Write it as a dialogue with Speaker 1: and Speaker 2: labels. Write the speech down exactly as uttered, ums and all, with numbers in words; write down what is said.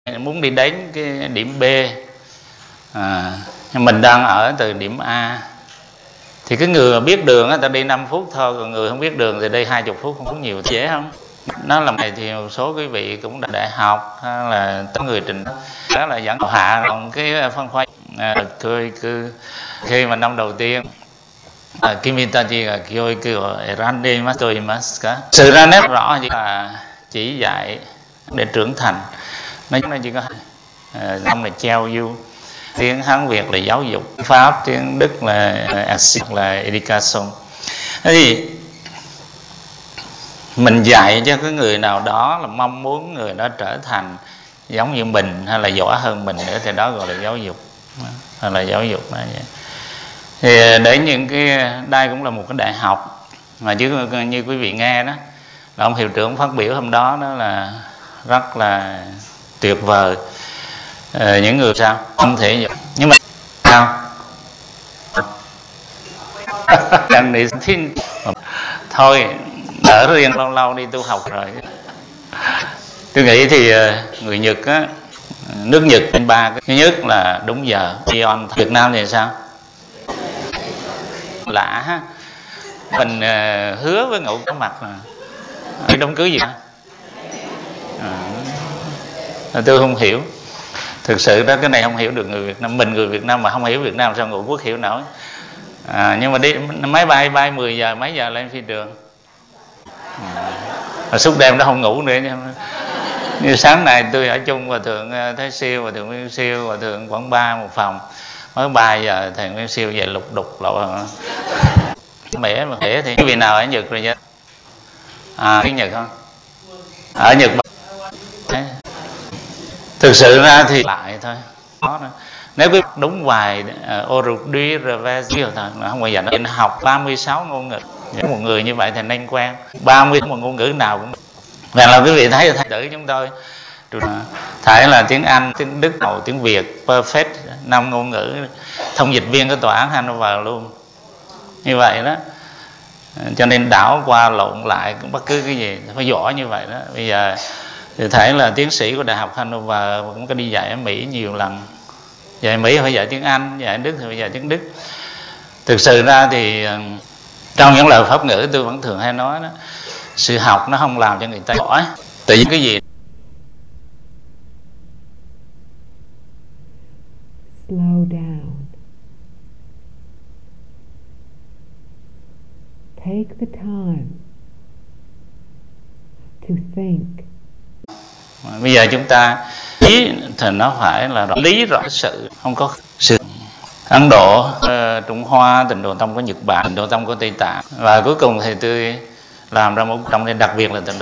Speaker 1: muốn đi đến cái điểm B, à, mình đang ở từ điểm A, thì cái người mà biết đường á, ta đi năm phút thôi, còn người không biết đường thì đi hai mươi phút, không có nhiều, dễ không? Nó làm này thì một số quý vị cũng đã đại học hay là có người trình đó là dẫn hạ còn cái phân khoa à, thôi cứ khi mà năm đầu tiên Kimitaji là kêu kêu Rande Mastoimaska, sự ra nét rõ là chỉ dạy để trưởng thành, nói chung là chỉ có năm là treo du, tiếng Hán Việt là giáo dục, Pháp tiếng Đức là là education. Thế thì mình dạy cho cái người nào đó là mong muốn người đó trở thành giống như mình hay là giỏi hơn mình nữa thì đó gọi là giáo dục, hay là giáo dục đó vậy. Thì để những cái đây cũng là một cái đại học mà chứ như quý vị nghe đó là ông hiệu trưởng phát biểu hôm đó đó là rất là tuyệt vời. À, những người sao không thể nhưng mà sao thôi đỡ riêng lâu lâu đi tu học rồi. Tôi nghĩ thì người Nhật á, nước Nhật ba cái thứ nhất là đúng giờ. Việt Nam thì sao lạ ha, mình uh, hứa với ngủ có mặt là đám cưới gì hả? À, tôi không hiểu, thực sự đó cái này không hiểu được người Việt Nam, mình người Việt Nam mà không hiểu Việt Nam sao ngũ quốc hiểu nổi. À, nhưng mà đi máy bay bay mười giờ mấy giờ lên phi trường, à, suốt đêm nó không ngủ nữa. Như sáng nay tôi ở chung và thượng Thái Siêu và thượng Nguyên Siêu và thượng Quảng Ba một phòng, mới ba giờ thằng Nguyên Siêu về lục đục lộ mẻ mà mẻ thì cái vị nào ở Nhật rồi chứ? À tiếng Nhật không? Ở Nhật đấy. Thực sự ra thì lại thôi đó. Nếu cứ đúng vài Orudi Reversi thôi là không bao giờ nó học ba mươi sáu ngôn ngữ. Một người như vậy thì nên quen ba mươi một ngôn ngữ nào cũng. Và là quý vị thấy là thầy tử chúng tôi thấy là tiếng Anh, tiếng Đức, tiếng Việt perfect, năm ngôn ngữ, thông dịch viên của tòa án Hanover luôn. Như vậy đó, cho nên đảo qua lộn lại cũng bất cứ cái gì phải giỏi như vậy đó. Bây giờ thì thấy là tiến sĩ của đại học Hanover cũng có đi dạy ở Mỹ nhiều lần, dạy Mỹ phải dạy tiếng Anh, dạy Đức thì phải dạy tiếng Đức. Thực sự ra thì trong những lời pháp ngữ tôi vẫn thường hay nói đó, sự học nó không làm cho người ta giỏi, tự nhiên cái gì.
Speaker 2: Slow down. Take the time to think.
Speaker 1: Bây giờ chúng ta lý thì nó phải là lý rõ sự, không có sự. Ấn Độ, uh, Trung Hoa, Tịnh Độ Tông của Nhật Bản, Tịnh Độ Tông của Tây Tạng, và cuối cùng thì tôi làm ra một trong đây đặc biệt là Tịnh Độ